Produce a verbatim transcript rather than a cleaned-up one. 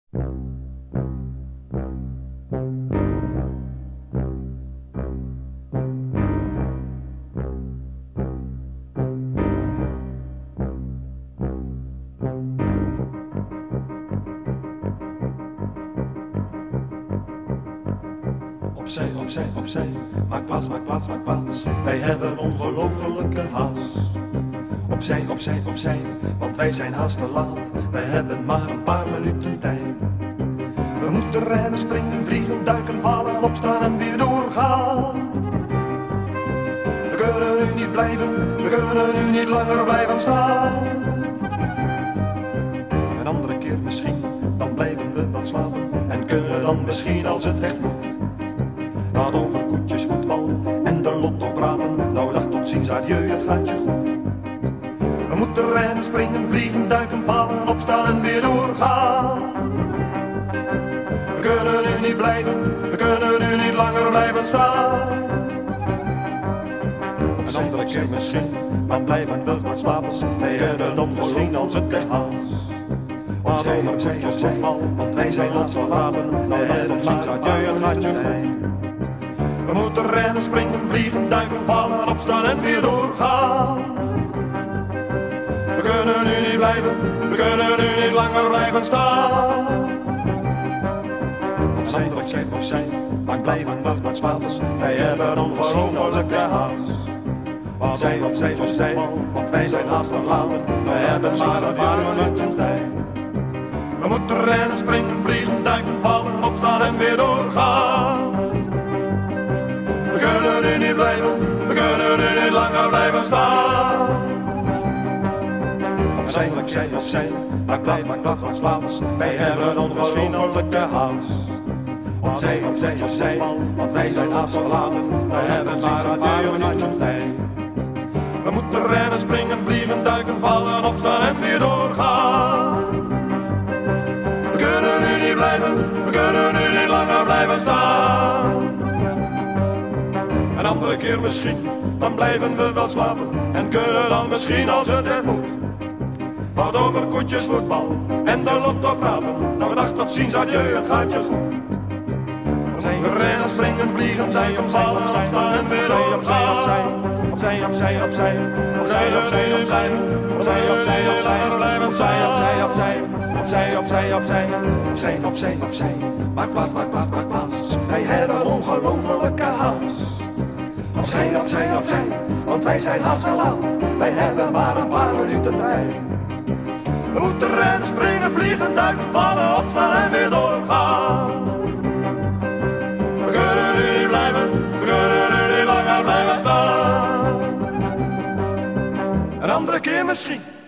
Opzij, opzij, opzij, maak plaats, maak plaats, maak plaats. Wij hebben ongelofelijke haast. Opzij, opzij, opzij, want wij zijn haast te laat. Wij hebben maar een paar minuten tijd. We moeten rennen, springen, vliegen, duiken, vallen, opstaan en weer doorgaan. We kunnen nu niet blijven, we kunnen nu niet langer blijven staan. Een andere keer misschien, dan blijven we wat slapen. En kunnen dan misschien als het echt moet. Laat over koetjes, voetbal en de lotto praten. Nou dag tot ziens, adieu, het gaat je goed. We moeten rennen, springen, vliegen, duiken, vallen, opstaan en weer doorgaan. We kunnen nu niet blijven, we kunnen nu niet langer blijven staan. Een andere keer misschien, dan blijven we wat slapen. Wij hebben dan misschien als het echt haast. Laat over koetjes, voetbal, want wij zijn laatst verlaten. Nou dag tot ziens, adieu, het gaat je goed. We moeten rennen, springen, vliegen, duiken, vallen, opstaan en weer doorgaan. We kunnen nu niet blijven, we kunnen nu niet langer blijven staan. Opzij, opzij, opzij, dan blijven we wat slapen. Wij hebben ongelofelijke haast. Opzij, opzij, opzij, want wij zijn haast te laat. We hebben maar een paar minuten tijd. We moeten rennen, springen, vliegen, duiken, vallen, opstaan en weer doorgaan. We kunnen nu niet blijven, we kunnen nu niet langer blijven staan. Opzij, opzij, opzij, maak plaats, maak plaats, maak plaats. Wij hebben ongelofelijke haast. Opzij, opzij, opzij, want wij zijn haast verlaten. We hebben maar een paar minuten tijd. We moeten rennen, springen, vliegen, duiken, vallen, opstaan en weer doorgaan. We kunnen nu niet blijven, we kunnen nu niet langer blijven staan. Een andere keer misschien, dan blijven we wel slapen. En kunnen dan misschien als het er moet. Wat over koetjes, voetbal en de lotto praten. Nou dag tot ziens, adieu, het gaat je goed. We rennen, springen, vliegen, zij opvallen, opstaan en weer doorgaan. Opzij, opzij, opzij, opzij, opzij, opzij, opzij, opzij, opzij, opzij, opzij, opzij, opzij, opzij, opzij, opzij, opzij, opzij, maak plaats, maak plaats, maak plaats. Wij hebben ongelofelijke haast. Opzij, opzij, opzij, want wij zijn haast te laat. Wij hebben maar een paar minuten tijd. We moeten rennen, springen, vliegen, duiken, vallen, opstaan en weer doorgaan. We kunnen nu niet blijven, we kunnen nu niet langer blijven staan. Een andere keer misschien.